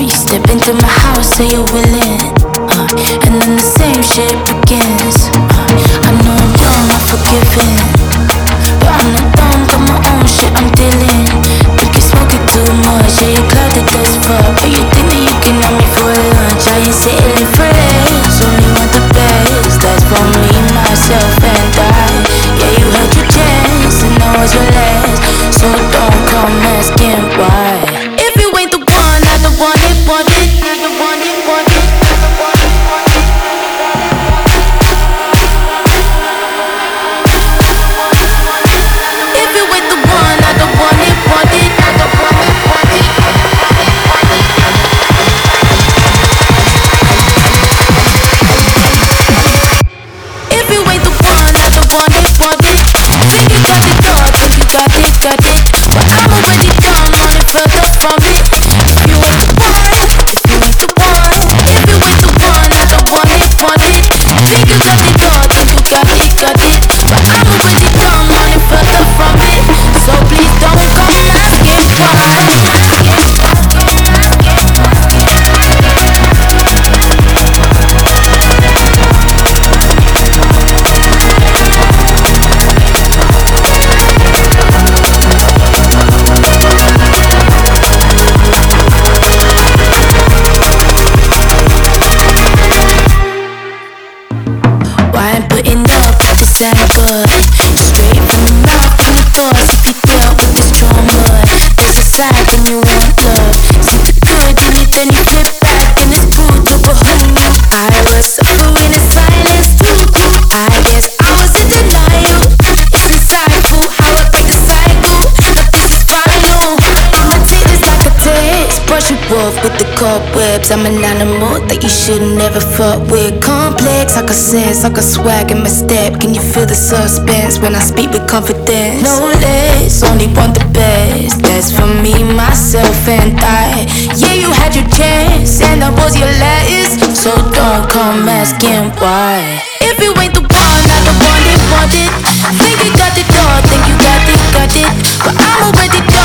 You step into my house, say you're willing, and then the same shit begins. I know I'm wrong, I'm forgiven, but I'm not dumb, got my own shit I'm dealing. You can smoke it too much, yeah, you clouded as fuck, but you think that you can have me for lunch. I ain't sitting friends, only want the best. That's for me, myself, and I. Yeah, you had your chance, and that was your last, so don't come asking why. If you ain't the one, I don't want it, want it. I don't want it, want it. If you ain't the one, I don't want it, want it. I don't want it, want it. If you ain't the one, I don't want it, want it. Think you got the dog, think you got it, got it. But I'm already done, running further from it. If you ain't the one, if you ain't the one, if you ain't the one, I don't want it, want it. Think you got the dog, think you got it, got it. But I'm already done, running further from it. So please don't come asking why. Why I'm putting up with this anger? Straight from the mouth and the thoughts. If you dealt with this trauma, there's a side when you want love. See the good in it, then you flip back, and it's brutal, but who knew? I was suffering in silence too. I guess I was in denial. It's insightful how I break the cycle. But this is final. Imitate is like a test. Brush you off with the cobwebs. I'm an animal that you should never fuck with. Complex, I can sense, I can swag in my step. Can you feel the suspense when I speak with confidence? No less, only want the best. That's for me, myself, and I. Yeah, you had your chance, and that was your last. So don't come asking why. If you ain't the one, I don't want it, want it. Think you got the dog, think you got it, got it. But I'm already done.